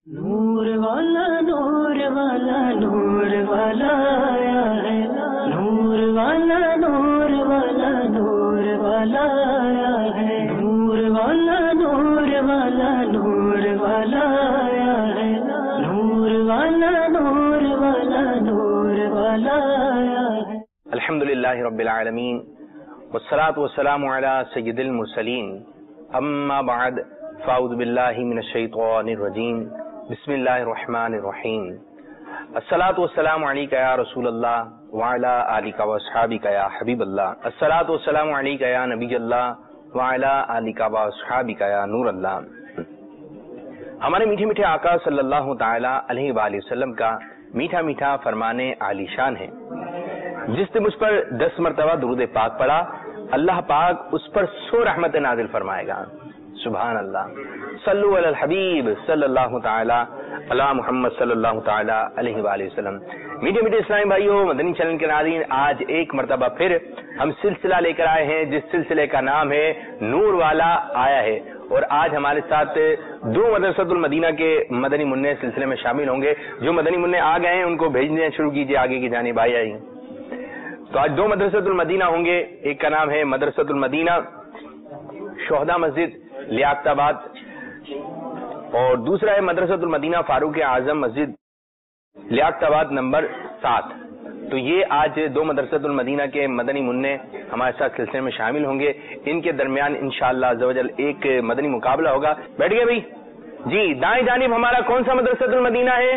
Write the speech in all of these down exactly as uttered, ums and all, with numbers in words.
نور والا نور والا نور والا آیا ہے، نور والا نور والا نور والا آیا ہے، نور والا نور والا نور والا آیا ہے، نور والا نور والا نور والا آیا ہے۔ الحمدللہ رب العالمین والصلاة والسلام علی سید المرسلین، اما بعد فاعوذ باللہ من الشیطان الرجیم، بسم اللہ الرحمن الرحیم۔ الصلاۃ والسلام علیک یا رسول اللہ وعلی آلک واصحابک یا حبیب اللہ، الصلاۃ والسلام علیک یا نبی اللہ وعلی آلک واصحابک یا نور اللہ۔ ہمارے میٹھے میٹھے آقا صلی اللہ تعالی علیہ وآلہ وسلم کا میٹھا میٹھا فرمانے عالی شان ہے، جس نے مجھ پر دس مرتبہ درود پاک پڑھا، اللہ پاک اس پر سو رحمت نازل فرمائے گا۔ سبحان اللہ، صلو علی الحبیب صلی اللہ تعالی علی محمد صلی اللہ تعالی علیہ وآلہ وسلم۔ میٹھے میٹھے اسلامی بھائیوں، مدنی چینل کے ناظرین، آج ایک مرتبہ پھر ہم سلسلہ لے کر آئے ہیں، جس سلسلے کا نام ہے نور والا آیا ہے، اور آج ہمارے ساتھ دو مدرسۃ المدینہ کے مدنی منع سلسلے میں شامل ہوں گے۔ جو مدنی منع آ گئے ہیں ان کو بھیجنے شروع کیجیے آگے کی جانب آئی آئی۔ تو آج دو مدرسۃ المدینہ ہوں گے، ایک کا نام ہے مدرسۃ المدینہ شہداء مسجد لیاقت آباد، اور دوسرا ہے مدرسۃ المدینہ فاروق اعظم مسجد لیاقت آباد نمبر سات۔ تو یہ آج دو مدرسۃ المدینہ کے مدنی منع ہمارے ساتھ سلسلے میں شامل ہوں گے۔ ان کے درمیان انشاءاللہ عز و جل ایک مدنی مقابلہ ہوگا۔ بیٹھ گئے بھائی؟ جی، دائیں جانب ہمارا کون سا مدرسۃ المدینہ ہے؟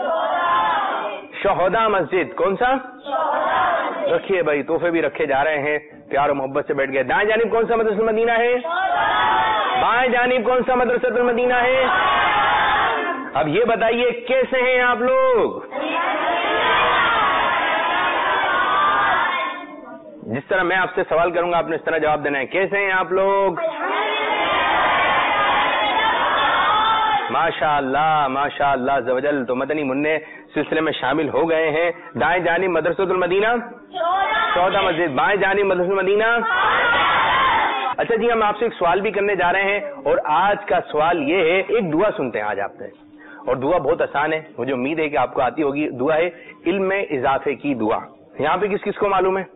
شہداء مسجد۔ کون سا؟ رکھیے بھائی، تحفے بھی رکھے جا رہے ہیں، پیار و محبت سے بیٹھ گئے۔ دائیں جانب کون سا مدرسۃ المدینہ ہے؟ بائیں جانب کون سا مدرسۃ المدینہ ہے؟ اب یہ بتائیے کیسے ہیں آپ لوگ؟ جس طرح میں آپ سے سوال کروں گا آپ نے اس طرح جواب دینا ہے۔ کیسے ہیں آپ لوگ؟ ماشاء اللہ ماشاء اللہ عز و جل۔ تو مدنی منع سلسلے میں شامل ہو گئے ہیں۔ دائیں جانب مدرسۃ المدینہ شہداء مسجد، بائیں جانب مدرسۃ المدینہ۔ اچھا جی، ہم آپ سے ایک سوال بھی کرنے جا رہے ہیں، اور آج کا سوال یہ ہے، ایک دعا سنتے ہیں آج آپ سے، اور دعا بہت آسان ہے، مجھے امید ہے کہ آپ کو آتی ہوگی۔ دعا ہے علم میں اضافے کی دعا۔ یہاں پہ کس کس کو معلوم ہے؟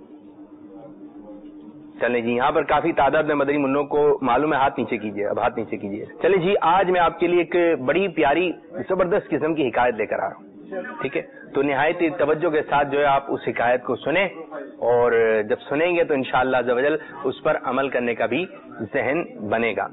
چلیں جی، یہاں پر کافی تعداد میں مدنی منوں کو معلوم ہے، ہاتھ نیچے کیجیے، اب ہاتھ نیچے کیجیے۔ چلیں جی، آج میں آپ کے لیے ایک بڑی پیاری زبردست قسم کی حکایت لے کر آ رہا ہوں، ٹھیک ہے؟ تو نہایت توجہ کے ساتھ جو ہے آپ اس حکایت کو سنیں، اور جب سنیں گے تو انشاءاللہ عز و جل اس پر عمل کرنے کا بھی ذہن بنے گا۔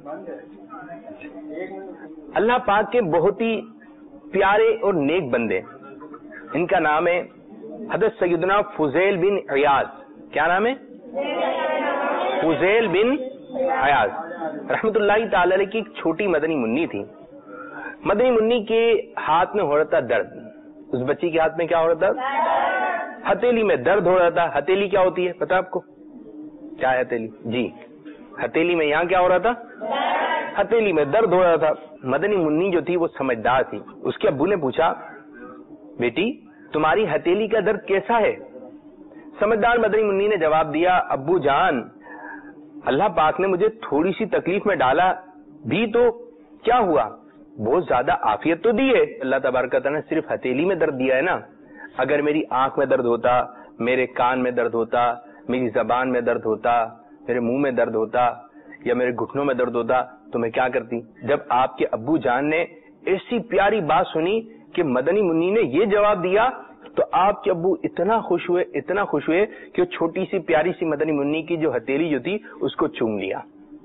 اللہ پاک کے بہت ہی پیارے اور نیک بندے، ان کا نام ہے حضرت سیدنا فضیل بن عیاض۔ کیا نام ہے؟ فضیل بن عیاض رحمت اللہ تعالی علیہ کی ایک چھوٹی مدنی منی تھی۔ مدنی منی کے ہاتھ میں ہو رہا تھا درد۔ اس بچی کے ہاتھ میں کیا ہو رہا تھا؟ ہتھیلی میں درد ہو رہا تھا۔ ہتھیلی کیا ہوتی ہے پتا آپ کو؟ کیا ہے ہتھیلی؟ جی، ہتھیلی میں یہاں کیا ہو رہا تھا؟ ہتھیلی میں درد ہو رہا تھا۔ مدنی منی جو تھی وہ سمجھدار تھی۔ اس کے ابو نے پوچھا، بیٹی تمہاری ہتھیلی کا درد کیسا ہے؟ سمجھدار مدنی منی نے جواب دیا، ابو جان اللہ پاک نے مجھے تھوڑی سی تکلیف میں ڈالا بھی تو کیا ہوا، بہت زیادہ عافیت تو دی ہے۔ اللہ تبارک تعالیٰ نے صرف ہتھیلی میں درد دیا ہے نا، اگر میری آنکھ میں درد ہوتا، میرے کان میں درد ہوتا، میری زبان میں درد ہوتا، میرے منہ میں درد ہوتا، یا میرے گھٹنوں میں درد ہوتا تو میں کیا کرتی؟ جب آپ کے ابو جان نے ایسی پیاری بات سنی کہ مدنی منی نے یہ جواب دیا، تو آپ کے ابو اتنا خوش ہوئے اتنا خوش ہوئے کہ وہ چھوٹی سی پیاری سی مدنی منی کی جو ہتھیلی جو تھی اس کو چوم لیا۔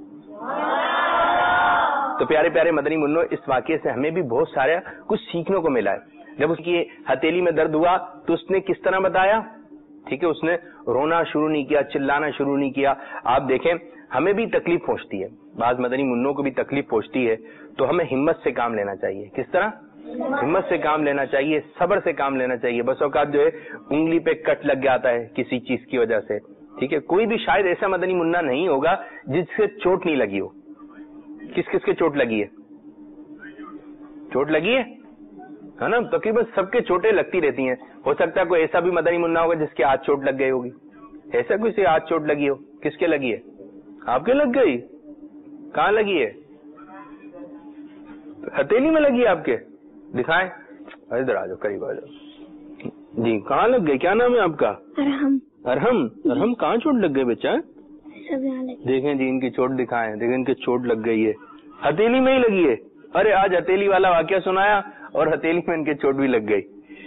تو پیارے پیارے مدنی منوں، اس واقعے سے ہمیں بھی بہت سارا کچھ سیکھنے کو ملا ہے۔ جب اس کی ہتھیلی میں درد ہوا تو اس نے کس طرح بتایا؟ ٹھیک ہے، اس نے رونا شروع نہیں کیا، چلانا شروع نہیں کیا۔ آپ دیکھیں، ہمیں بھی تکلیف پہنچتی ہے، بعض مدنی منوں کو بھی تکلیف پہنچتی ہے، تو ہمیں ہمت سے کام لینا چاہیے۔ کس طرح؟ ہمت سے کام لینا چاہیے، صبر سے کام لینا چاہیے۔ بس اوقات جو ہے انگلی پہ کٹ لگ جاتا ہے کسی چیز کی وجہ سے، ٹھیک ہے؟ کوئی بھی شاید ایسا مدنی منا نہیں ہوگا جس سے چوٹ نہیں لگی ہو۔ کس کس کے چوٹ لگی ہے؟ چوٹ لگی ہے نا؟ تقریباً سب کے چوٹیں لگتی رہتی ہیں۔ ہو سکتا ہے کوئی ایسا بھی مدنی منا ہوگا جس کے ہاتھ چوٹ لگ گئی ہوگی، ایسا کوئی سے ہاتھ چوٹ لگی ہو؟ کس کے لگی ہے؟ آپ کے لگ گئی؟ کہاں لگی ہے؟ ہتھیلی میں لگی ہے آپ کے؟ دکھائیں. ادھر آ جاؤ, قریب آ جاؤ. جی کہاں لگ گئے؟ کیا نام ہے آپ کا؟ ارحم. ارحم. ارحم کہاں چوٹ لگ گئی بچہ؟ سب یہاں لگ. دیکھیں جی ان کی چوٹ دکھائیں. دیکھیں ان کی چوٹ لگ گئی ہے, ہتھیلی میں ہی لگی ہے. ارے آج ہتھیلی والا واقعہ سنایا اور ہتھیلی میں ان کے چوٹ بھی لگ گئی.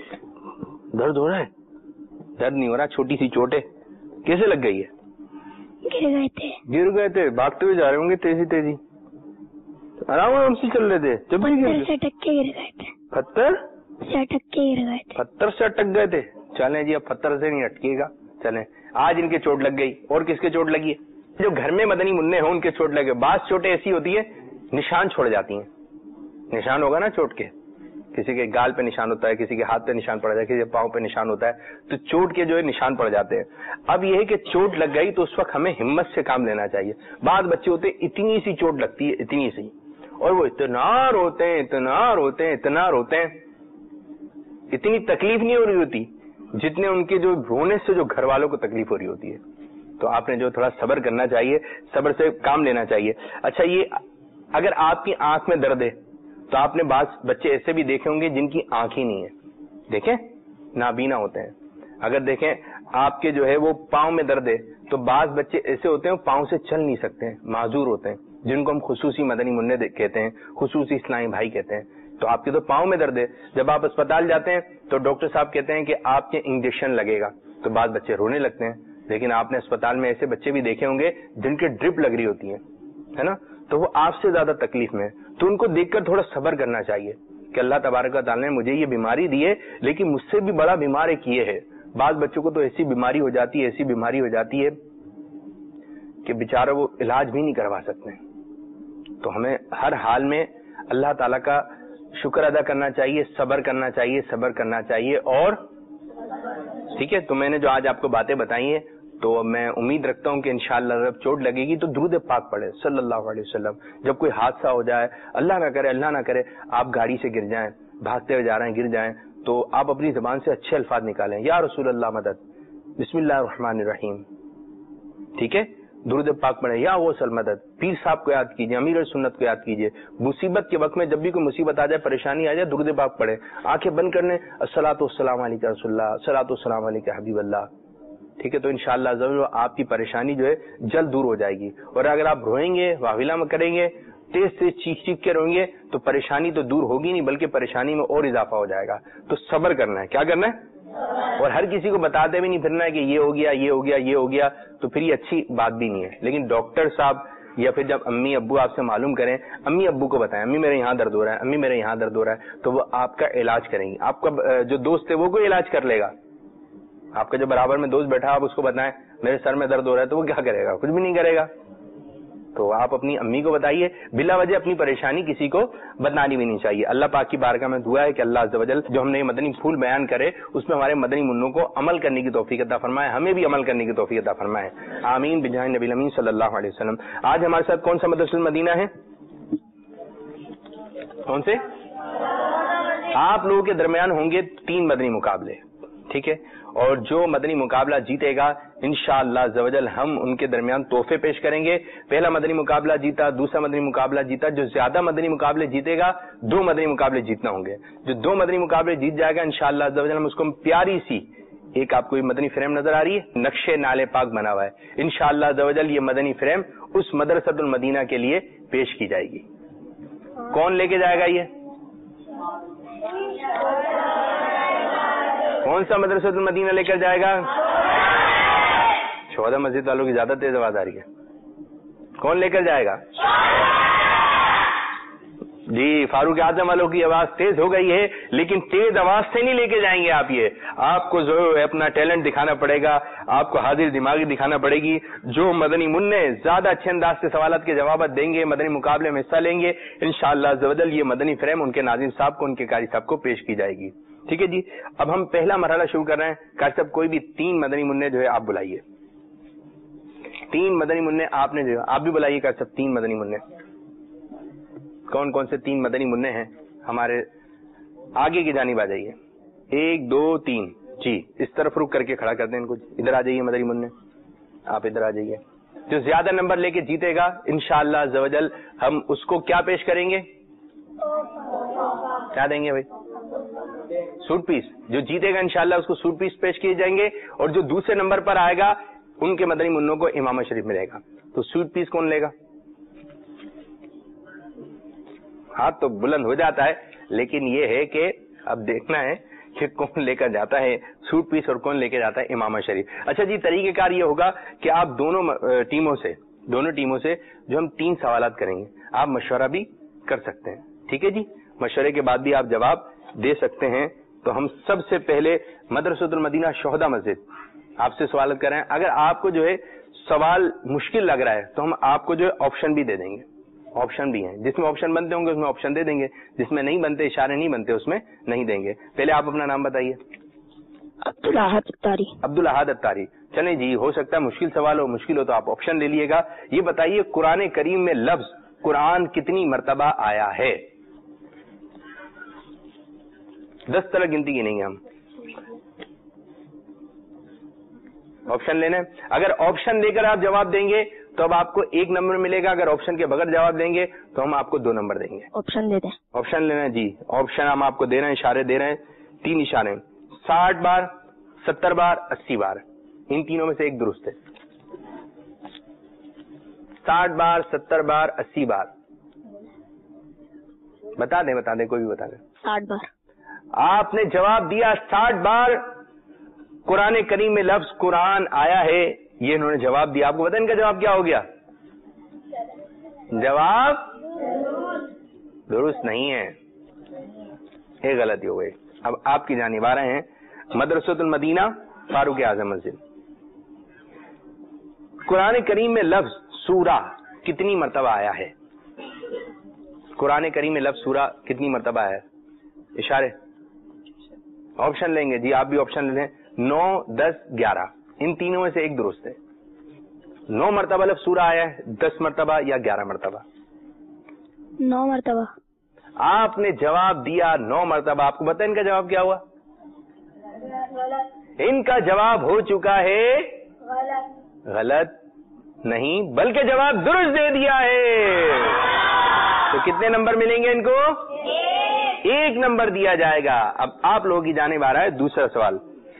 درد ہو رہا ہے؟ درد نہیں ہو رہا, چھوٹی سی چوٹ ہے. کیسے لگ گئی ہے؟ گر گئے تھے. گر گئے تھے, بھاگتے ہوئے جا رہے ہوں گے تیزی تیزی, آرام آرام سے چل رہے تھے جب بھی گر سے اٹک کے گر گئے تھے. پتھر سے اٹک کے گر گئے تھے. پتھر سے اٹک گئے تھے. چلیں جی اب پتھر سے نہیں اٹکیے گا. چلیں آج ان کے چوٹ لگ گئی. اور کس کے چوٹ لگی ہے؟ جو گھر میں مدنی منع ہوں ان کے چوٹ لگے. بعض چوٹیں ایسی ہوتی ہے نشان چھوڑ جاتی ہیں. نشان ہوگا نا چوٹ کے, کسی کے گال پہ نشان ہوتا ہے, کسی کے ہاتھ پہ نشان پڑ جاتا ہے, کسی کے پاؤں پہ نشان ہوتا ہے, تو چوٹ کے جو ہے نشان پڑ جاتے ہیں. اب یہ ہے کہ چوٹ لگ گئی تو اس وقت ہمیں ہمت سے کام لینا چاہیے. بعض بچے ہوتے ہیں اتنی سی چوٹ لگتی ہے, اتنی سی, اور وہ اتنا روتے ہیں اتنا روتے ہیں اتنا روتے ہیں, اتنی تکلیف نہیں ہو رہی ہوتی جتنے ان کے جو رونے سے جو گھر والوں کو تکلیف ہو رہی ہوتی ہے. تو آپ نے جو تھوڑا صبر کرنا چاہیے, صبر سے کام لینا چاہیے. اچھا یہ اگر آپ کی آنکھ میں درد ہے تو آپ نے بعض بچے ایسے بھی دیکھے ہوں گے جن کی آنکھ ہی نہیں ہے, دیکھیں نابینا ہوتے ہیں. اگر دیکھیں آپ کے جو ہے وہ پاؤں میں درد ہے تو بعض بچے ایسے ہوتے ہیں پاؤں سے چل نہیں سکتے ہیں, معذور ہوتے ہیں, جن کو ہم خصوصی مدنی منع کہتے ہیں, خصوصی اسلامی بھائی کہتے ہیں. تو آپ کے تو پاؤں میں درد ہے, جب آپ اسپتال جاتے ہیں تو ڈاکٹر صاحب کہتے ہیں کہ آپ کے انجیکشن لگے گا, تو بعض بچے رونے لگتے ہیں. لیکن آپ نے اسپتال میں ایسے بچے بھی دیکھے ہوں گے جن کے ڈرپ لگ رہی ہوتی ہیں, ہے نا, تو وہ آپ سے زیادہ تکلیف میں, تو ان کو دیکھ کر تھوڑا صبر کرنا چاہیے کہ اللہ تبارک و تعالیٰ نے مجھے یہ بیماری دی ہے لیکن مجھ سے بھی بڑا بیمار ایک یہ ہے. بعض بچوں کو تو ایسی بیماری ہو جاتی ہے ایسی بیماری ہو جاتی ہے کہ بیچارہ وہ علاج بھی نہیں کروا سکتے. تو ہمیں ہر حال میں اللہ تعالیٰ کا شکر ادا کرنا چاہیے, صبر کرنا چاہیے, صبر کرنا چاہیے. اور ٹھیک ہے, تو میں نے جو آج آپ کو باتیں بتائی ہیں تو میں امید رکھتا ہوں کہ انشاءاللہ جب چوٹ لگے گی تو درود پاک پڑھے صلی اللہ علیہ وسلم. جب کوئی حادثہ ہو جائے, اللہ نہ کرے اللہ نہ کرے آپ گاڑی سے گر جائیں, بھاگتے ہوئے جا رہے ہیں گر جائیں, تو آپ اپنی زبان سے اچھے الفاظ نکالیں, یا رسول اللہ مدد, بسم اللہ الرحمن الرحیم, ٹھیک ہے, درود پاک پڑھیں, یا غوث المدد, پیر صاحب کو یاد کیجیے, امیر سنت کو یاد کیجیے. مصیبت کے وقت میں جب بھی کوئی مصیبت آ جائے, پریشانی آ جائے, درود پاک پڑھیں, آنکھیں بند کر لیں, الصلاۃ والسلام علیک رسول اللہ, الصلاۃ والسلام علیک حبیب اللہ. ٹھیک ہے, تو انشاءاللہ ضرور آپ کی پریشانی جو ہے جلد دور ہو جائے گی. اور اگر آپ روئیں گے, واویلا میں کریں گے, تیز تیز چیخ چیخ کے روئیں گے تو پریشانی تو دور ہوگی نہیں بلکہ پریشانی میں اور اضافہ ہو جائے گا. تو صبر کرنا ہے, کیا کرنا ہے, اور ہر کسی کو بتاتے بھی نہیں پھرنا ہے کہ یہ ہو گیا یہ ہو گیا یہ ہو گیا, تو پھر یہ اچھی بات بھی نہیں ہے. لیکن ڈاکٹر صاحب یا پھر جب امی ابو آپ سے معلوم کریں, امی ابو کو بتائیں امی میرے یہاں درد ہو رہا ہے, امی میرے یہاں درد ہو رہا ہے, تو وہ آپ کا علاج کریں گی. آپ کا جو دوست ہے وہ کوئی علاج کر لے گا. آپ کا جو برابر میں دوست بیٹھا آپ اس کو بتائیں میرے سر میں درد ہو رہا ہے, تو وہ کیا کرے گا, کچھ بھی نہیں کرے گا. تو آپ اپنی امی کو بتائیے, بلا وجہ اپنی پریشانی کسی کو بتانی بھی نہیں چاہیے. اللہ پاک کی بارگاہ میں دعا ہے کہ اللہ عز و جل جو ہم نے یہ مدنی پھول بیان کرے اس میں ہمارے مدنی منوں کو عمل کرنے کی توفیق عطا فرمائے, ہمیں بھی عمل کرنے کی توفیق عطا فرمائے, آمین بجاہ نبی الامین صلی اللہ علیہ وسلم. آج ہمارے ساتھ کون سا مدرسہ المدینہ ہے, کون سے؟ آپ لوگوں کے درمیان ہوں گے تین مدنی مقابلے, ٹھیک ہے, اور جو مدنی مقابلہ جیتے گا انشاءاللہ عز و جل ہم ان کے درمیان تحفے پیش کریں گے. پہلا مدنی مقابلہ جیتا, دوسرا مدنی مقابلہ جیتا, جو زیادہ مدنی مقابلے جیتے گا دو مدنی مقابلے جیتنا ہوں گے. جو دو مدنی مقابلے جیت جائے گا انشاءاللہ عز و جل ہم اس کو پیاری سی ایک, آپ کو یہ مدنی فریم نظر آ رہی ہے, نقشے نالے پاک بنا ہوا ہے, انشاءاللہ عز و جل یہ مدنی فریم اس مدرسۃ المدینہ کے لیے پیش کی جائے گی. کون لے کے جائے گا, یہ کون سا مدرسۃ المدینہ لے کر جائے گا؟ چودہ مسجد والوں کی زیادہ تیز آواز آ رہی ہے, کون لے کر جائے گا؟ جی فاروق اعظم والوں کی آواز تیز ہو گئی ہے, لیکن تیز آواز سے نہیں لے کے جائیں گے آپ, یہ آپ کو جو ہے اپنا ٹیلنٹ دکھانا پڑے گا, آپ کو حاضر دماغی دکھانا پڑے گی. جو مدنی منع زیادہ اچھے انداز سے سوالات کے جوابات دیں گے, مدنی مقابلے میں حصہ لیں گے, انشاءاللہ عز و جل یہ مدنی فریم ان کے ناظرین صاحب کو, ان کے قاری صاحب کو پیش کی جائے گی. ٹھیک ہے جی, اب ہم پہلا مرحلہ شروع کر رہے ہیں. قاری صاحب کوئی بھی تین مدنی منع جو ہے آپ بلائیے, تین مدنی منع آپ نے جو ہے آپ بھی بلائیے. قاری صاحب تین مدنی منع, کون کون سے تین مدنی منع ہیں ہمارے, آگے کی جانب آ جائیے. ایک دو تین, جی اس طرف رک کر کے کھڑا کر دیں ان کو, ادھر آ جائیے مدنی منع, آپ ادھر آ جائیے. جو زیادہ نمبر لے کے جیتے گا انشاءاللہ عز و جل ہم اس کو کیا پیش کریں گے, کیا دیں گے بھائی؟ Suit piece. جو جیتے گا انشاءاللہ اس کو سوٹ پیس پیش کیے جائیں گے, اور جو دوسرے نمبر پر آئے گا ان کے مدنی منوں کو امامہ شریف ملے گا. تو سوٹ پیس کون لے گا؟ ہاتھ تو بلند ہو جاتا ہے, لیکن یہ ہے کہ اب دیکھنا ہے کہ کون لے کر جاتا ہے سوٹ پیس اور کون لے کے جاتا ہے امامہ شریف. اچھا جی, طریقہ کار یہ ہوگا کہ آپ دونوں ٹیموں سے دونوں ٹیموں سے جو ہم تین سوالات کریں گے, آپ مشورہ بھی کر سکتے ہیں. ٹھیک ہے جی, مشورے کے بعد بھی آپ جواب دے سکتے ہیں. تو ہم سب سے پہلے مدرسۃ المدینہ شہداء مسجد آپ سے سوالات کر رہے ہیں. اگر آپ کو جو ہے سوال مشکل لگ رہا ہے تو ہم آپ کو جو ہے آپشن بھی دے دیں گے. آپشن بھی ہیں, جس میں آپشن بنتے ہوں گے اس میں آپشن دے دیں گے, جس میں نہیں بنتے, اشارے نہیں بنتے, اس میں نہیں دیں گے. پہلے آپ اپنا نام بتائیے. عبدالاحد اتاری. عبدالاحد اتاری. چلیں جی, ہو سکتا ہے مشکل سوال ہو, مشکل ہو تو آپ آپشن لے لیے گا. یہ بتائیے قرآن کریم میں لفظ قرآن کتنی مرتبہ آیا ہے؟ دس تک گنتی کی نہیں ہے ہم, آپشن لینا ہے. اگر آپشن لے کر آپ جواب دیں گے تو اب آپ کو ایک نمبر ملے گا, اگر آپشن کے بغیر جواب دیں گے تو ہم آپ کو دو نمبر دیں گے. آپشن دے دیں. آپشن لینا ہے جی, آپشن ہم آپ کو دے رہے ہیں, اشارے دے رہے ہیں, تین اشارے, ساٹھ بار, ستر بار, اسی بار. ان تینوں میں سے ایک درست ہے. ساٹھ بار, ستر بار, اسی بار. بتا دیں بتا دیں کوئی بھی بتا دیں. ساٹھ بار. آپ نے جواب دیا ساٹھ بار قرآن کریم میں لفظ قرآن آیا ہے, یہ انہوں نے جواب دیا. آپ کو پتا ان کا جواب کیا ہو گیا؟ جواب درست نہیں ہے, یہ غلطی ہو گئی. اب آپ کی جانب آ رہے ہیں مدرسۃ المدینہ فاروق اعظم مسجد. قرآن کریم میں لفظ سورہ کتنی مرتبہ آیا ہے؟ قرآن کریم میں لفظ سورہ کتنی مرتبہ آیا ہے؟ اشارے, آپشن لیں گے جی, آپ بھی آپشن لے لیں. نو, دس, گیارہ, ان تینوں میں سے ایک درست ہے. نو مرتبہ لفظ سورہ آیا ہے, دس مرتبہ یا گیارہ مرتبہ؟ نو مرتبہ. آپ نے جواب دیا نو مرتبہ. آپ کو پتا ان کا جواب کیا ہوا؟ ان کا جواب ہو چکا ہے غلط نہیں, بلکہ جواب درست دے دیا ہے. تو کتنے نمبر ملیں گے ان کو؟ ایک نمبر دیا جائے گا. اب آپ لوگوں کی جانب آ رہا ہے دوسرا سوال.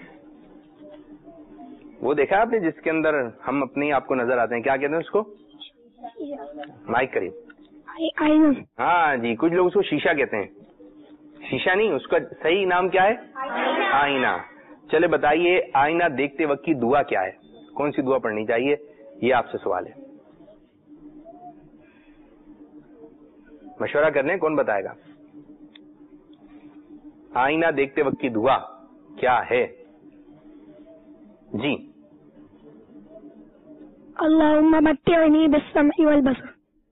وہ دیکھا آپ نے جس کے اندر ہم اپنے آپ کو نظر آتے ہیں, کیا کہتے ہیں اس کو؟ مائک قریب. ہاں جی, کچھ لوگ اس کو شیشہ کہتے ہیں. شیشہ نہیں, اس کا صحیح نام کیا ہے؟ آئینہ. چلے بتائیے آئینہ دیکھتے وقت کی دعا کیا ہے؟ کون سی دعا پڑھنی چاہیے؟ یہ آپ سے سوال ہے, مشورہ کرنے کون بتائے گا؟ آئینہ دیکھتے وقت کی دعا کیا ہے جی؟ اللہم متعنی بالسمع والبصر.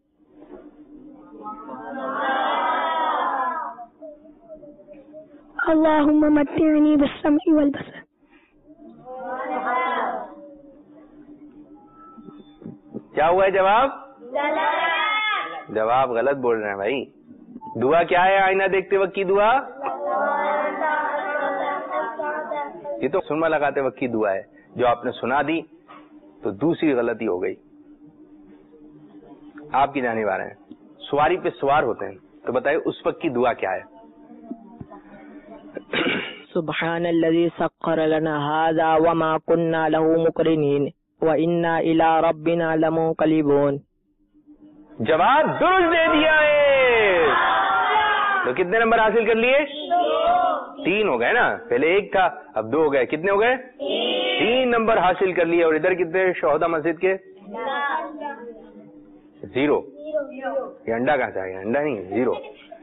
اللہم متعنی بالسمع والبصر. کیا ہوا ہے جواب؟ جواب غلط بول رہے ہیں بھائی. دعا کیا ہے آئینہ دیکھتے وقت کی دعا؟ یہ تو سنما لگاتے وقت کی دعا ہے. جو آپ نے سنا دی تو دوسری غلطی ہو گئی. آپ کی جانب آ رہے ہیں, سواری پہ سوار ہوتے ہیں, تو بتائیے اس وقت کی دعا کیا ہے؟ سبحان الذي سخر لنا هذا وما كنا له مقرنين وإنا إلى ربنا لمنقلبون. جواب درست دے دیا ہے. تو کتنے نمبر حاصل کر لیے؟ تین ہو گئے نا, پہلے ایک تھا اب دو ہو گئے. کتنے ہو گئے؟ تین نمبر حاصل کر لیے. اور ادھر کتنے شہداء مسجد کے؟ زیرو. یہ انڈا کہاں سے آ گیا؟ انڈا نہیں, زیرو.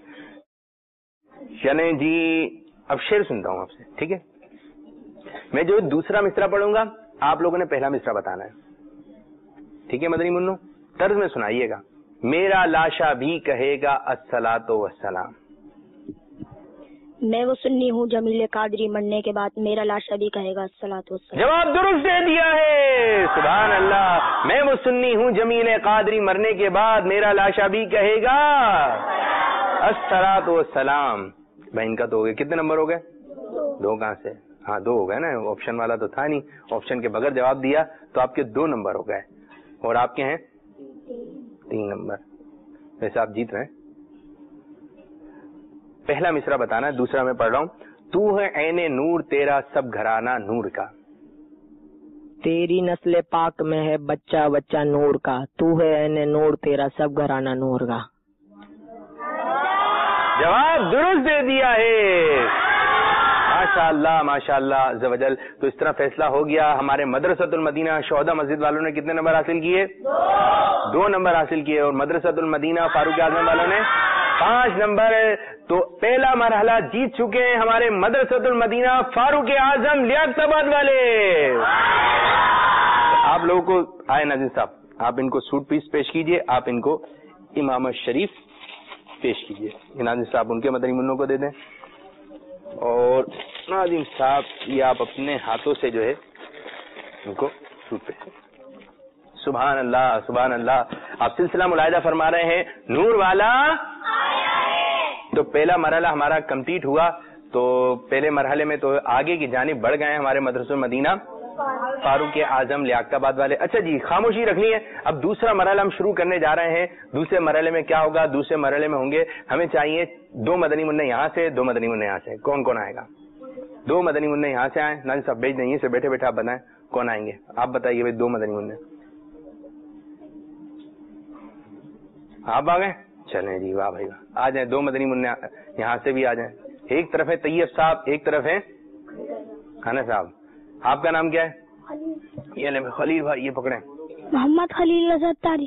چلیں جی, اب شعر سنتا ہوں آپ سے, ٹھیک ہے؟ میں جو دوسرا مصرع پڑھوں گا آپ لوگوں نے پہلا مصرع بتانا ہے, ٹھیک ہے مدنی منو؟ طرز میں سنائیے گا. میرا لاشا بھی کہے گا الصلاۃ والسلام. میں وہ سنی ہوں جمیل قادری مرنے کے بعد میرا لاشا بھی کہے گا الصلاۃ والسلام. جواب درست دے دیا ہے, سبحان اللہ. میں وہ سنی ہوں جمیل قادری مرنے کے بعد میرا لاشا بھی کہے گا الصلاۃ والسلام. بھائی ان کا تو ہو گئے, کتنے نمبر ہو گئے؟ دو. کہاں سے؟ ہاں دو ہو گئے نا, آپشن والا تو تھا نہیں. آپشن کے بغیر جواب دیا تو آپ کے دو نمبر ہو گئے, اور آپ کے ہیں تین نمبر. ویسے آپ جیت رہے ہیں. پہلا مصرع بتانا ہے، دوسرا میں پڑھ رہا ہوں. تو ہے عین نور تیرا سب گھرانہ نور کا. تیری نسل پاک میں ہے بچہ بچہ نور کا، تو ہے عین نور تیرا سب گھرانہ نور کا. جواب درست دے دیا ہے. ماشاء اللہ ماشاء اللہ عز و جل. تو اس طرح فیصلہ ہو گیا. ہمارے مدرسۃ المدینہ شہداء مسجد والوں نے کتنے نمبر حاصل کیے؟ دو نمبر حاصل کیے. اور مدرسۃ المدینہ فاروق اعظم والوں نے پانچ نمبر. تو پہلا مرحلہ جیت چکے ہیں ہمارے مدرسۃ المدینہ فاروق اعظم لیاقت آباد والے. آپ لوگوں کو آئے ناظرین صاحب، آپ ان کو سوٹ پیس پیش کیجئے، آپ ان کو امامت شریف پیش کیجئے. ناظرین صاحب ان کے مدنی منوں کو دے دیں. اور ناظرین صاحب یہ آپ اپنے ہاتھوں سے جو ہے ان کو سوٹ پیش. سبحان اللہ سبحان اللہ. آپ سلسلہ ملاحظہ فرما رہے ہیں نور والا. تو پہلا مرحلہ ہمارا کمپلیٹ ہوا. تو پہلے مرحلے میں تو آگے کی جانب بڑھ گئے ہیں ہمارے مدرسہ مدینہ فاروق اعظم لیاقت آباد والے. اچھا جی خاموشی رکھنی ہے. اب دوسرا مرحلہ ہم شروع کرنے جا رہے ہیں. دوسرے مرحلے میں کیا ہوگا؟ دوسرے مرحلے میں ہوں گے ہمیں چاہیے دو مدنی منع یہاں سے، دو مدنی منع یہاں سے. کون کون آئے گا؟ دو مدنی منع یہاں سے آئیں. ناظرین صاحب بھیج دیں یہیں سے بیٹھے بیٹھے آپ بتائیں کون آئیں گے. آپ بتائیے بھائی دو مدنی منع. آپ آ گئے؟ چلیں جی واہ بھائی واہ. آ جائیں دو مدنی منع یہاں سے بھی آ جائیں. ایک طرف ہے طیب صاحب، ایک طرف ہے خانہ صاحب. آپ کا نام کیا ہے؟ یہ لیں خلیل بھائی یہ پکڑیں. محمد خلیل رضا تاری.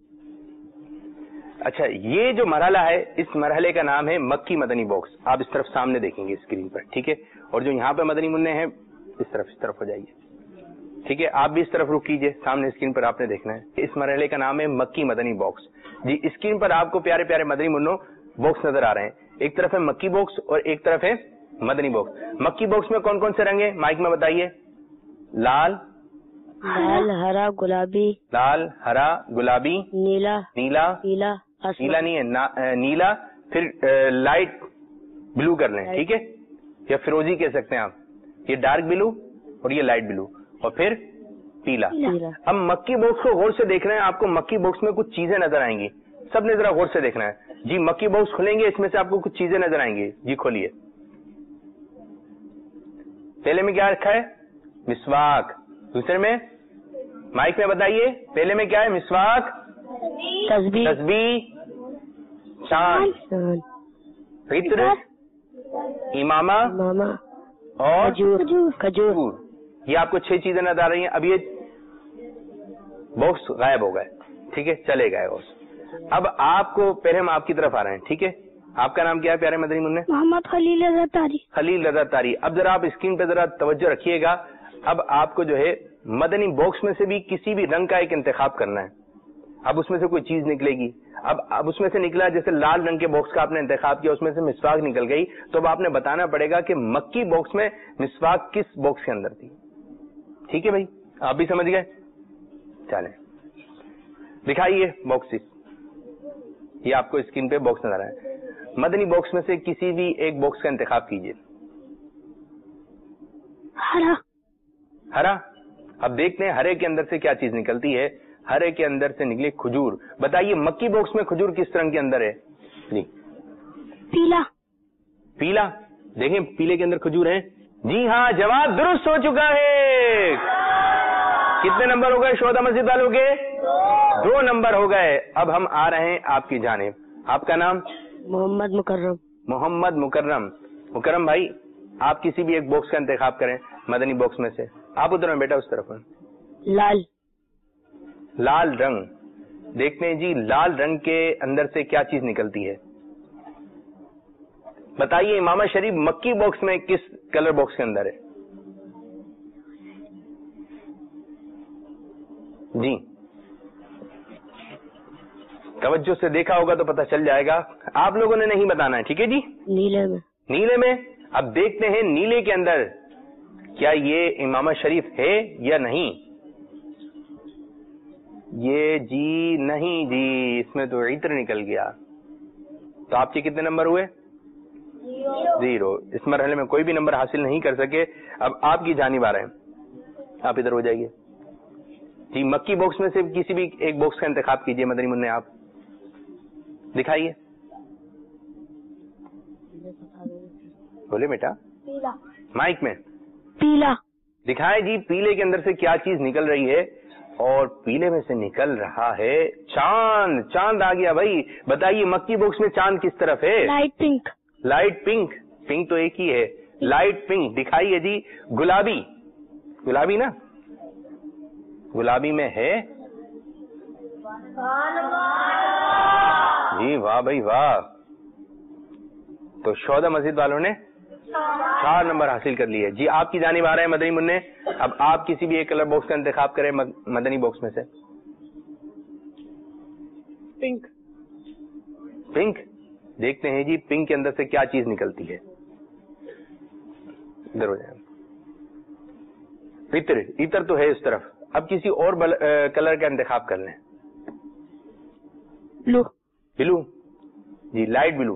اچھا یہ جو مرحلہ ہے اس مرحلے کا نام ہے مکی مدنی باکس. آپ اس طرف سامنے دیکھیں گے اسکرین پر، ٹھیک ہے. اور جو یہاں پہ مدنی منع ہیں اس طرف اس طرف ہو جائیے، ٹھیک ہے. آپ بھی اس طرف رک کیجئے، سامنے اسکرین پر آپ نے دیکھنا ہے. اس مرحلے کا نام ہے مکی مدنی باکس. جی اسکرین پر آپ کو پیارے پیارے مدنی منوں باکس نظر آ رہے ہیں. ایک طرف ہے مکی باکس اور ایک طرف ہے مدنی باکس. مکی باکس میں کون کون سے رنگ ہیں مائک میں بتائیے؟ لال لال ہرا گلابی، لال ہرا گلابی، نیلا نیلا، پیلا، نیلا نہیں ہے نیلا. پھر لائٹ بلو کر لیں، ٹھیک ہے، یا فیروزی کہہ سکتے ہیں آپ. یہ ڈارک بلو اور یہ لائٹ بلو اور پھر پیلا. اب مکی باکس کو غور سے دیکھ رہے ہیں. آپ کو مکی باکس میں کچھ چیزیں نظر آئیں گی. سب نے ذرا غور سے دیکھنا ہے. جی مکی باکس کھولیں گے، اس میں سے آپ کو کچھ چیزیں نظر آئیں گی. جی کھولیے. پہلے میں کیا رکھا ہے؟ مسواک. دوسرے میں مائک میں بتائیے پہلے میں کیا ہے؟ مسواک، تسبیح، تسبیح، چاند، فطر، امامہ اور کھجور. یہ آپ کو چھ چیزیں نظر آ رہی ہیں. اب یہ باکس غائب ہو گئے، ٹھیک ہے، چلے گئے باکس. اب آپ کو پہلے ہم آپ کی طرف آ رہے ہیں، ٹھیک ہے. آپ کا نام کیا ہے پیارے مدنی منع؟ محمد خلیل رضا تاری. خلیل رضا تاری. اب ذرا آپ اسکرین پہ ذرا توجہ رکھیے گا. اب آپ کو جو ہے مدنی باکس میں سے بھی کسی بھی رنگ کا ایک انتخاب کرنا ہے. اب اس میں سے کوئی چیز نکلے گی. اب اب اس میں سے نکلا جیسے لال رنگ کے باکس کا آپ نے انتخاب کیا، اس میں سے مسواک نکل گئی. تو اب آپ نے بتانا پڑے گا کہ مکی باکس میں مسواک کس باکس کے اندر تھی. ٹھیک ہے بھائی، آپ بھی سمجھ گئے. چلیں دکھائیے باکس. یہ آپ کو اسکرین پہ باکس نظر آئے. مدنی باکس میں سے کسی بھی ایک باکس کا انتخاب کیجیے. ہرا. ہرا. اب دیکھتے ہیں ہرے کے اندر سے کیا چیز نکلتی ہے. ہرے کے اندر سے نکلی کھجور. بتائیے مکی باکس میں کھجور کس رنگ کے اندر ہے؟ جی پیلا. پیلا. دیکھیں پیلے کے اندر کھجور ہیں. جی ہاں جواب درست ہو چکا ہے. کتنے نمبر ہو گئے شہداء مسجد والوں کے؟ دو نمبر ہو گئے. اب ہم آ رہے ہیں آپ کی جانب. آپ کا نام؟ محمد مکرم. محمد مکرم. مکرم بھائی آپ کسی بھی ایک باکس کا انتخاب کریں مدنی باکس میں سے. آپ ادھر میں بیٹا اس طرف. لال. لال رنگ. دیکھتے ہیں جی لال رنگ کے اندر سے کیا چیز نکلتی ہے. بتائیے امامہ شریف مکی باکس میں کس کلر باکس کے اندر ہے؟ جی توجہ سے دیکھا ہوگا تو پتہ چل جائے گا. آپ لوگوں نے نہیں بتانا ہے، ٹھیک ہے جی. نیلے میں. نیلے میں. اب دیکھتے ہیں نیلے کے اندر کیا یہ امامہ شریف ہے یا نہیں. یہ جی نہیں جی، اس میں تو عطر نکل گیا. تو آپ کے کتنے نمبر ہوئے؟ زیرو. اس مرحلے میں کوئی بھی نمبر حاصل نہیں کر سکے. اب آپ کی جانب آ رہے ہیں، آپ ادھر ہو جائیے. جی مکی باکس میں سے کسی بھی ایک باکس کا انتخاب کیجئے مدنی منع. آپ دکھائیے. بولے بیٹا, پیلا. مائک میں پیلا. دکھائے جی پیلے کے اندر سے کیا چیز نکل رہی ہے, اور پیلے میں سے نکل رہا ہے چاند. چاند آ گیا بھائی. بتائیے مکی باکس میں چاند کس طرف ہے؟ Light pink. Light pink. Pink تو ایک ہی ہے, لائٹ پنک. دکھائیے جی گلابی. گلابی نا, گلابی میں ہے جی, واہ بھائی واہ. تو شودا مسجد والوں نے چار نمبر حاصل کر لیے جی. آپ کی جانب آ رہے ہیں مدنی منع. اب آپ کسی بھی ایک کلر باکس کا انتخاب کریں مدنی باکس میں سے. پنک. پنک. دیکھتے ہیں جی پنک کے اندر سے کیا چیز نکلتی ہے. ادھر ہو جائیں. عطر. عطر تو ہے اس طرف. اب کسی اور کلر کا انتخاب کر لیں. بلو. بلو جی, لائٹ بلو.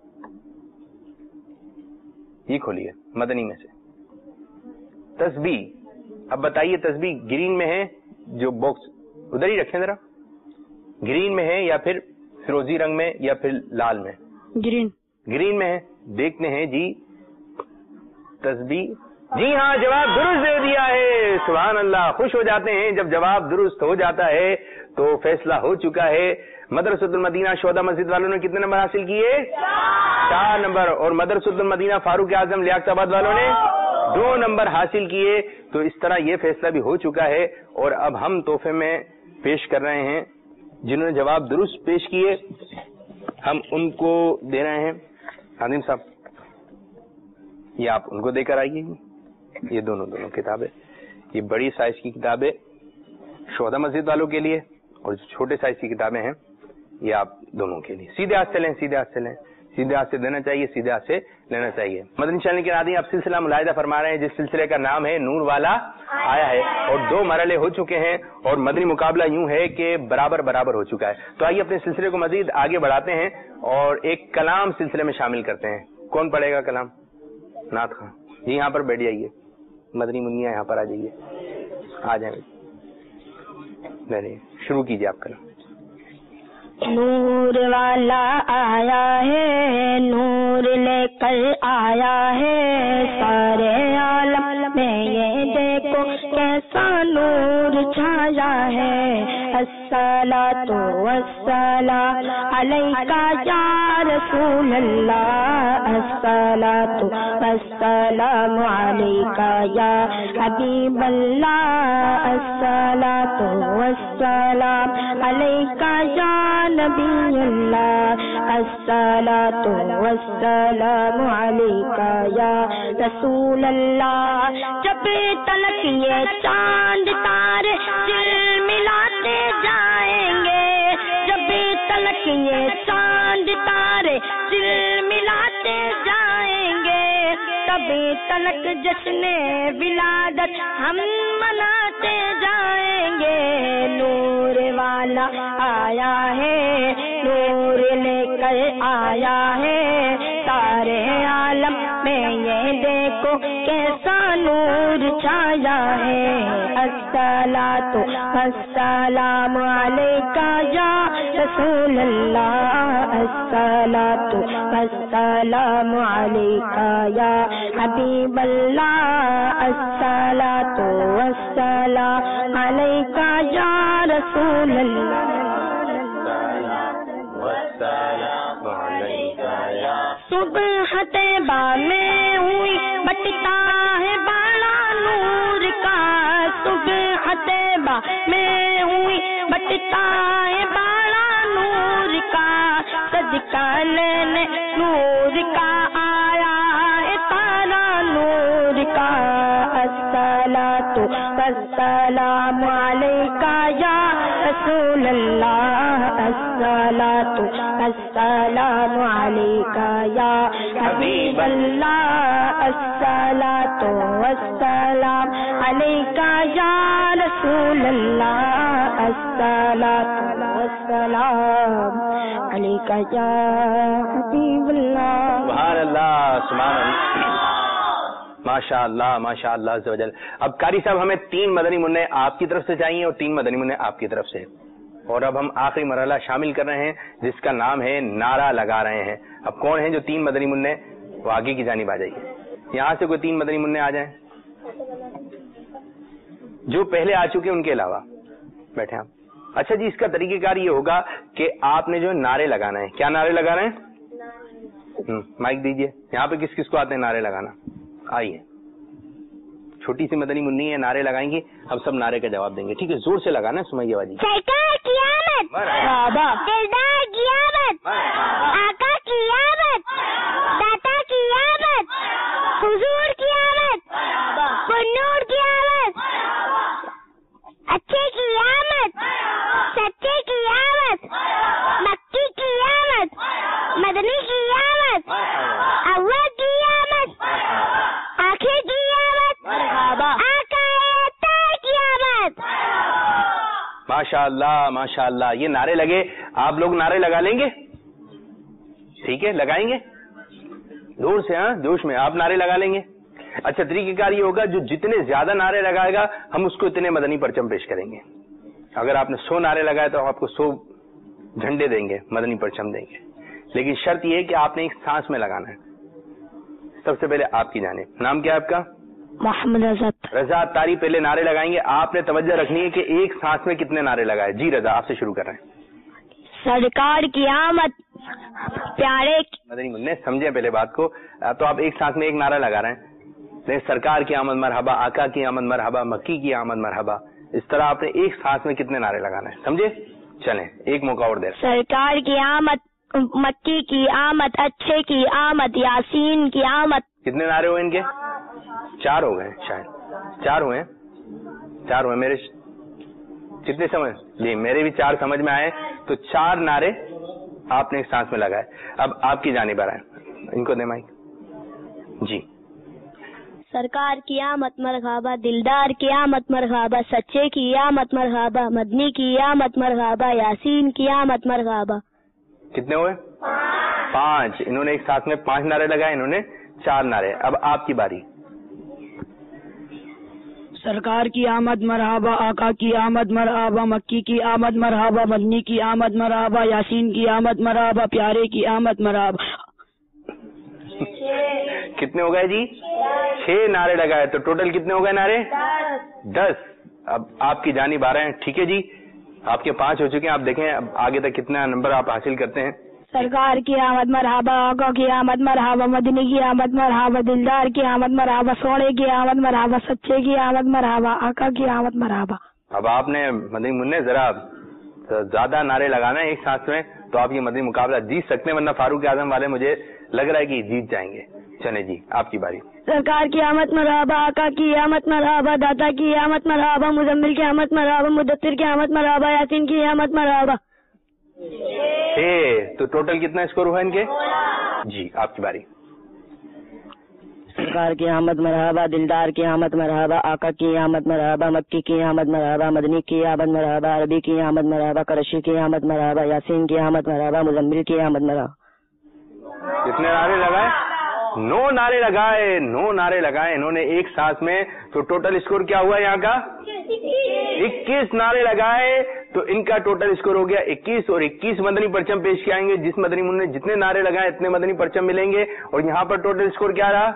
یہ کھولیے مدنی میں سے. تسبیح. اب بتائیے تسبیح گرین میں ہے جو باکس, ادھر ہی رکھیں ذرا. گرین میں ہے یا پھر فیروزی رنگ میں یا پھر لال میں؟ گرین. گرین میں ہے. دیکھتے ہیں جی تسبیح. جی ہاں, جواب درست دے دیا ہے. سبحان اللہ. خوش ہو جاتے ہیں جب جواب درست ہو جاتا ہے تو فیصلہ ہو چکا ہے. مدرسۃ المدینہ شودا مسجد والوں نے کتنے نمبر حاصل کیے؟ چار نمبر. اور مدرسۃ المدینہ فاروق اعظم لیاقت آباد والوں نے دو نمبر حاصل کیے. تو اس طرح یہ فیصلہ بھی ہو چکا ہے. اور اب ہم تحفے میں پیش کر رہے ہیں جنہوں نے جواب درست پیش کیے, ہم ان کو دے رہے ہیں. عظیم صاحب یہ آپ ان کو دے کر آئیے. یہ دونوں دونوں کتابیں, یہ بڑی سائز کی کتابیں شودا مسجد والوں کے لیے, اور جو چھوٹے سائز کی کتابیں ہیں یہ آپ دونوں کے لیے. سیدھے ہاتھ سے لیں, سیدھے ہاتھ سے لیں. سیدھے ہاتھ سے دینا چاہیے, سیدھے ہاتھ سے لینا چاہیے. مدنی چینل کے ناظرین, اب سلسلہ ملاحظہ فرما رہے ہیں جس سلسلے کا نام ہے نور والا آیا ہے, اور دو مرحلے ہو چکے ہیں اور مدنی مقابلہ یوں ہے کہ برابر برابر ہو چکا ہے. تو آئیے اپنے سلسلے کو مزید آگے بڑھاتے ہیں اور ایک کلام سلسلے میں شامل کرتے ہیں. کون پڑھے گا کلام؟ نعت خان جی, یہاں پر بیٹھ جائیے. مدنی منیا یہاں پر آ جائیے, آ جائیں. نہیں, شروع کیجیے آپ کلام. نور والا آیا ہے, نور لے کر آیا ہے, سارے عالم میں یہ دیکھو کیسا نور چھایا ہے. الصلاۃ والسلام علیکہ یا رسول اللہ, الصلاۃ والسلام علیکہ یا حبیب اللہ, الصلاۃ والسلام علیکہ یا نبی اللہ, الصلاۃ والسلام علیکہ یا رسول اللہ. جب تلک یہ چاند تارے دل ملاتے جائیں گے, جب تلک یہ چاند تارے دل ملاتے جائیں گے, تبھی تلک جشن ولادت ہم مناتے جائیں گے. نور والا آیا ہے, نور لے کر آیا ہے, سارے عالم میں یہ دیکھو کیسا نور چھایا ہے. الصلاۃ والسلام علیکہ یا رسول اللہ, الصلاۃ والسلام علیکہ یا حبیب اللہ, الصلاۃ والسلام علیکہ یا رسول اللہ. صبح طیبہ میں ہوئی بٹتا ہے بڑا نور کا, صبح طیبہ میں ہوئی بٹتا ہے بڑا نور کا, صدقہ لینے نور کا آیا ہے تارا نور کا. الصلاۃ والسلام علیکہ یا رسول اللہ, الصلاۃ والسلام علیکہ یا حبیب اللہ, الصلاۃ والسلام علیکہ یا رسول اللہ, الصلاۃ والسلام علیکہ یا حبیب اللہ. سبحان اللہ, سبحان اللہ, ماشاء اللہ, ماشاء اللہ عز و جل. اب قاری صاحب ہمیں تین مدنی منع آپ کی طرف سے چاہیے اور تین مدنی منع آپ کی طرف سے, اور اب ہم آخری مرحلہ شامل کر رہے ہیں جس کا نام ہے نعرہ لگا رہے ہیں. اب کون ہیں جو تین مدنی منع وہ آگے کی جانب آ جائیے. یہاں سے کوئی تین مدنی منع آ جائیں, جو پہلے آ چکے ان کے علاوہ بیٹھے آپ. اچھا جی, اس کا طریقہ کار یہ ہوگا کہ آپ نے جو نعرے لگانا ہے. کیا نعرے لگا رہے ہیں؟ مائک دیجئے. یہاں پہ کس کس کو آتے ہیں نعرے لگانا؟ آئیے, چھوٹی سی مدنی منی ہے, نعرے لگائیں گی, اب سب نعرے کا جواب دیں گے. ٹھیک ہے, زور سے لگانا سمیہ باجی. سرکار کی آمد, دلدار کی آمد, آقا کی آمد, داتا کی آمد, حضور کی آمد, نور کی آمد, اچھے کی آمد, سچے کی آمد, مکی کی آمد, مدنی کی آمد, اول کی آمد, آخر کی آمد, آقا اتار کی آمد. ماشاء اللہ ماشاء اللہ. یہ نعرے لگے, آپ لوگ نعرے لگا لیں گے؟ ٹھیک ہے, لگائیں گے زور سے, ہاں جوش میں آپ نعرے لگا لیں گے. اچھا, طریقہ کار یہ ہوگا, جو جتنے زیادہ نعرے لگائے گا ہم اس کو اتنے مدنی پرچم پیش کریں گے. اگر آپ نے سو نعرے لگائے تو آپ کو سو جھنڈے دیں گے, مدنی پرچم دیں گے. لیکن شرط یہ ہے کہ آپ نے ایک سانس میں لگانا ہے. سب سے پہلے آپ کی جانب, نام کیا ہے آپ کا؟ محمد رضا. رضا تاری پہلے نعرے لگائیں گے. آپ نے توجہ رکھنی ہے کہ ایک سانس میں کتنے نعرے لگائے. جی رضا, آپ سے شروع کر رہے ہیں. سرکار کی آمد, پیارے مدنی منع سمجھیں پہلے بات کو. تو آپ ایک سانس میں ایک نعرہ لگا رہے ہیں. سرکار کی آمد مرحبا, آقا کی آمد مرحبا, مکی کی آمد مرحبا. اس طرح آپ نے ایک سانس میں کتنے نعرے لگانا ہے, سمجھے؟ چلیں ایک موقع اور دیں. سرکار کی آمد, مکی کی آمد, اچھے کی آمد, یاسین کی آمد. کتنے نعرے ہوئے ان کے؟ چار ہو گئے شاید, چار ہوئے چار ہوئے میرے کتنے سمجھ جی میرے بھی چار سمجھ میں آئے. تو چار نعرے آپ نے ایک سانس میں لگائے. اب آپ کی جانب آ رہے ہیں, ان کو دیں مائک. جی. سرکار کی آمد مرحبا, دلدار کی آمد مرحبا, سچے کی آمد مرحبا, مدنی کی آمد مرحبا, یاسین کی آمد مرحبا. کتنے ہوئے؟ پانچ. انہوں نے ایک ساتھ میں پانچ نعرے لگائے, انہوں نے چار نعرے. اب آپ کی باری. سرکار کی آمد مرحبا, آقا کی آمد مرحبا, مکی کی آمد مرحبا, مدنی کی آمد مرحبا, یاسین کی آمد مرحبا, پیارے کی آمد مرحبا. کتنے ہو گئے جی؟ چھ نعرے لگائے. تو ٹوٹل کتنے ہو گئے نعرے؟ دس. اب آپ کی جانب آ رہے ہیں. ٹھیک ہے جی, آپ کے پانچ ہو چکے ہیں. آپ دیکھیں اب آگے تک کتنا نمبر آپ حاصل کرتے ہیں. سرکار کی آمد مرحبا, آقا کی آمد مرحبا, مدنی کی آمد مرحبا, دلدار کی آمد مرحبا, سونے کی آمد مرحبا, سچے کی آمد مرحبا, آقا کی آمد مرحبا. اب آپ نے مدنی منع ذرا زیادہ نعرے لگانا ہے ایک سانس میں, تو آپ یہ مدنی مقابلہ جیت سکتے ہیں, ورنہ فاروق اعظم والے مجھے لگ رہا ہے کہ جیت جائیں گے. چلیں جی, آپ کی باری. سرکار کی آمد مرحبا, آقا کی آمد مرحبا, داتا کی آمد مرحبا, مزمل کی آمد مرحبا, مدثر کی آمد مرحبا, یاسین کی آمد مرحبا. چھ. تو ٹوٹل کتنا اسکور ہوا ان کے؟ جی, آپ کی باری. سرکار کی آمد مرحبا, دلدار کی آمد مرحبا, آقا کی آمد مرحبا, مکی کی آمد مرحبا, مدنی کی آمد مرحبا, عربی کی آمد مرحبا, قریشی کی آمد مرحبا, یاسین کی آمد مرحبا, مزمل کی آمد مرحبا. کتنے نعرے لگائے؟ نو نعرے لگائے. نو نعرے لگائے انہوں نے ایک سانس میں. تو ٹوٹل اسکور کیا ہوا یہاں کا؟ اکیس نعرے لگائے. تو ان کا ٹوٹل اسکور ہو گیا اکیس, اور اکیس مدنی پرچم پیش کیے آئیں گے. جس مدنی منع نے جتنے نعرے لگائے اتنے مدنی پرچم ملیں گے. اور یہاں پر ٹوٹل اسکور کیا رہا؟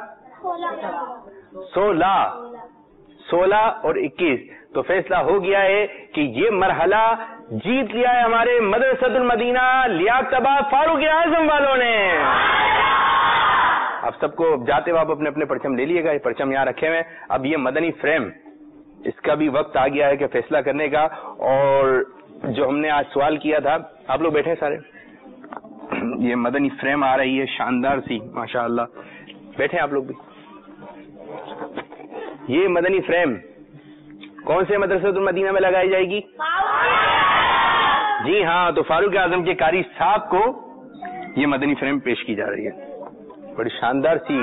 سولہ. سولہ اور اکیس. تو فیصلہ ہو گیا ہے کہ یہ مرحلہ جیت لیا ہے ہمارے مدرسۃ المدینہ لیاقت آباد فاروق اعظم والوں نے. اب سب کو جاتے ہوئے آپ اپنے اپنے پرچم لے لیے گا. یہ پرچم یہاں رکھے ہوئے. اب یہ مدنی فریم, اس کا بھی وقت آ گیا ہے کہ فیصلہ کرنے کا. اور جو ہم نے آج سوال کیا تھا, آپ لوگ بیٹھے سارے, یہ مدنی فریم آ رہی ہے شاندار سی ماشاء اللہ. بیٹھے آپ لوگ بھی. یہ مدنی فریم کون سے مدرسۃ المدینہ میں لگائی جائے گی؟ جی ہاں, تو فاروق اعظم کے قاری صاحب کو یہ مدنی فریم پیش کی جا رہی ہے. بڑی شاندار سی,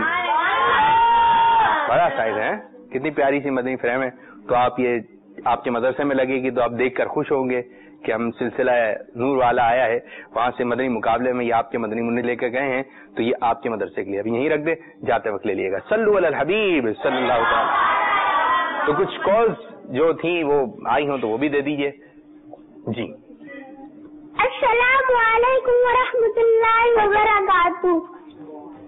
بڑا سائز ہے, کتنی پیاری سی مدنی فریم ہے. تو آپ یہ آپ کے مدرسے میں لگے گی تو آپ دیکھ کر خوش ہوں گے کہ ہم سلسلہ نور والا آیا ہے, وہاں سے مدنی مقابلے میں یہ آپ کے مدنی منع لے کر گئے ہیں. تو یہ آپ کے مدرسے کے لیے. اب یہیں رکھ دے, جاتے وقت لے لیے گا. صلو علی الحبیب صلی اللہ تعالی. تو کچھ کالز جو تھیں وہ آئی ہوں تو وہ بھی دے دیجئے. جی. السلام علیکم ورحمۃ اللہ وبرکاتہ.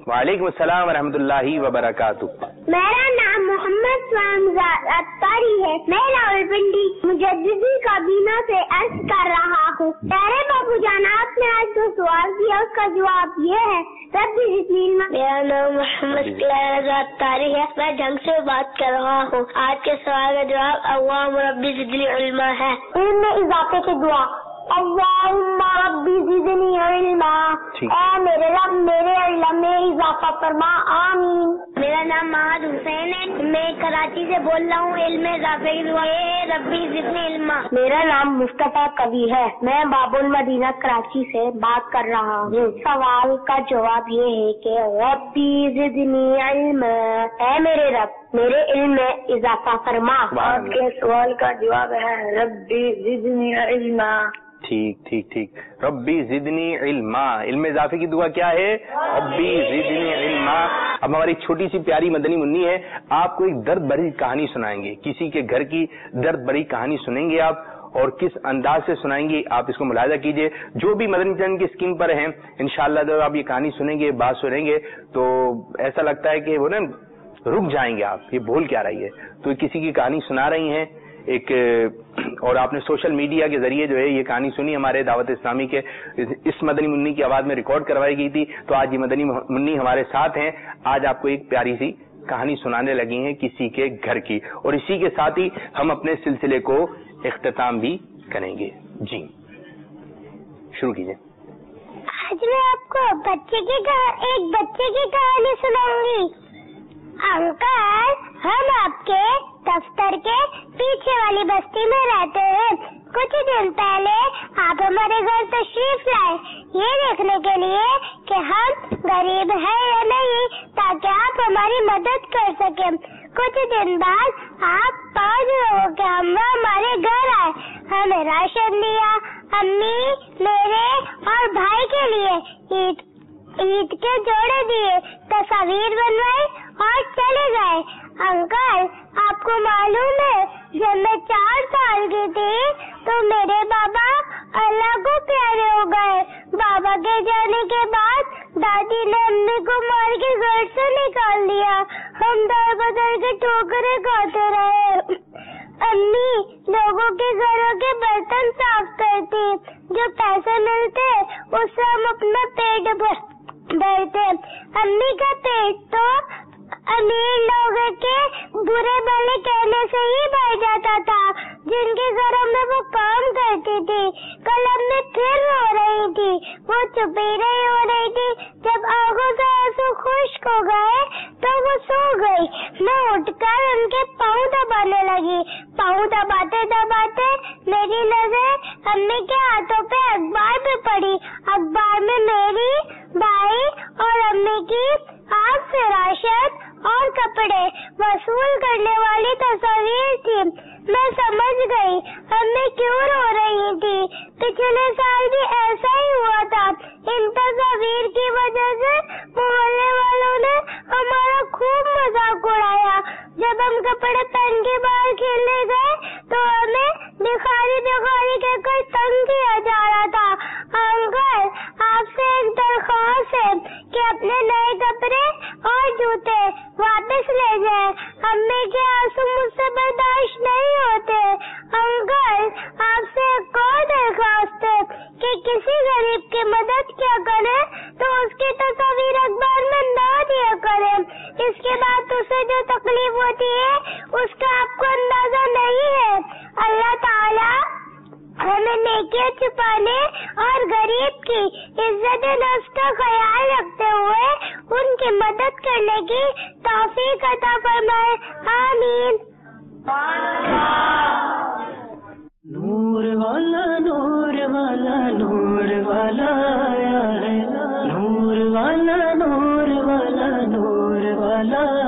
वालेकुम अस्सलाम वरहमतुल्लाहि वबरकातुह। मेरा नाम मोहम्मद स्वामजाद अत्तारी है। मैं रावलपिंडी मुजद्दिदी काबीना से अर्ज कर रहा हूँ। प्यारे बाबू जान, आपने आज जो सवाल किया उसका जवाब ये है, रब्बी ज़िदनी इल्मा। मेरा नाम मोहम्मद अत्तारी है। मैं ढंग से बात कर रहा हूँ। आज के सवाल का जवाब अल्लाहुम्मा रब्बी ज़िदनी इल्मा है। इल्म में इजाफे की दुआ, अल्लाहुम्मा रब्बी ज़िदनी इल्मा, ऐ मेरे रब मेरे इल्म में इजाफा फरमा, आमीन। मेरा नाम महद हुसैन है। मैं कराची से बोल रहा हूँ। इल्म में इजाफे की दुआ, ऐ रब्बी ज़िदनी इल्मा। मेरा नाम मुस्तफा कवी है। मैं बाबुल मदीना कराची से बात कर रहा हूँ। सवाल का जवाब ये है कि रब्बी ज़िदनी इल्मा, ऐ मेरे रब मेरे इल्म में इजाफा फरमा। आपके सवाल का जवाब है रब्बी ज़िदनी इल्मा। ठीक ठीक ठीक। रब्बी ज़िदनी इल्मा, इल्म इजाफे की दुआ क्या है? रब्बी ज़िदनी इल्मा। अब हमारी छोटी सी प्यारी मदनी मुन्नी है, आपको एक दर्द भरी कहानी सुनाएंगे। किसी के घर की दर्द भरी कहानी सुनेंगे आप, और किस अंदाज से सुनाएंगे आप इसको मुलाहिजा कीजिए। जो भी मदनी चैनल की स्क्रीन पर हैं, इंशाअल्लाह जब आप ये कहानी सुनेंगे, बात सुनेंगे, तो ऐसा लगता है कि वो ना रुक जाएंगे आप, ये बोल क्या रही है। तो किसी की कहानी सुना रही हैं एक, और आपने सोशल मीडिया के जरिए जो है ये कहानी सुनी, हमारे दावत इस्लामी के इस मदनी मुन्नी की आवाज में रिकॉर्ड करवाई गई थी। तो आज ये मदनी मुन्नी हमारे साथ हैं। आज आपको एक प्यारी सी कहानी सुनाने लगी हैं किसी के घर की, और इसी के साथ ही हम अपने सिलसिले को इख्तिताम भी करेंगे। जी शुरू कीजिए। आज मैं आपको बच्चे की एक बच्चे की कहानी सुनाऊंगी। अंकल, हम आपके दफ्तर के पीछे वाली बस्ती में रहते हैं। कुछ दिन पहले आप हमारे घर तशरीफ लाए, ये देखने के लिए कि हम गरीब हैं या नहीं, ताकि आप हमारी मदद कर सके। कुछ दिन बाद आप पाँच लोगों के हमरा हमारे घर आए। हमें राशन दिया, अम्मी, मेरे और भाई के लिए ईद ईद के जोड़े दिए, तस्वीर बनवाई और चले गए। अंकल, आपको मालूम है, जब मैं चार साल की थी तो मेरे बाबा अल्लाह को प्यारे हो गए। बाबा के जाने के बाद दादी ने अम्मी को मार के घर से निकाल दिया। हम दर बदर के ठोकरें खाते रहे। अम्मी लोगों के घरों के बर्तन साफ करती, जो पैसे मिलते उससे हम अपना पेट भरते। अम्मी का पेट तो अमीर लोगों के बुरे भले कहने से ही भर जाता था, जिनके घरों में वो काम करती थी। कल अम्मी फिर रो रही थी, वो चुप ही नहीं हो रही थी। जब आंखों से आंसू खुश्क हो गए तो वो सो गई। मैं उठकर उनके पाँव दबाने लगी। पाँव दबाते दबाते मेरी नजर अम्मी के हाथों पे अखबार पे पड़ी। अखबार में मेरी, भाई और अम्मी की आज से राशन और कपड़े वसूल करने वाली तस्वीर थी। मैं समझ गई अम्मी क्यों रो रही थी। पिछले साल भी ऐसा ही हुआ था। इन तस्वीर की वजह से मोहल्ले वालों ने हमारा खूब मजाक उड़ाया। जब हम कपड़े पहन के बाहर खेलने गए तो हमें भिखारी भिखारी कहकर तंग किया जा रहा था। अंकल, आपसे एक दरख्वास्त है कि अपने नए कपड़े और जूते वापस ले जाए। अम्मी के आंसू मुझसे बर्दाश्त नहीं होते। अंकल, आपसे एक और दरख्वास्त है कि किसी गरीब की मदद किया करे तो उसकी तस्वीर अखबार में न दिया करे। इसके बाद उसे जो तकलीफ होती है उसका आपको अंदाजा नहीं है। अल्लाह ताला हमें नेकियां छुपाने और गरीब की इज्जत नफ्स का ख्याल रखते हुए उनकी मदद करने की तौफीक अता फरमाए, आमीन। नूर वाला नूर वाला नूर वाला आया है, नूर वाला नूर वाला नूर वाला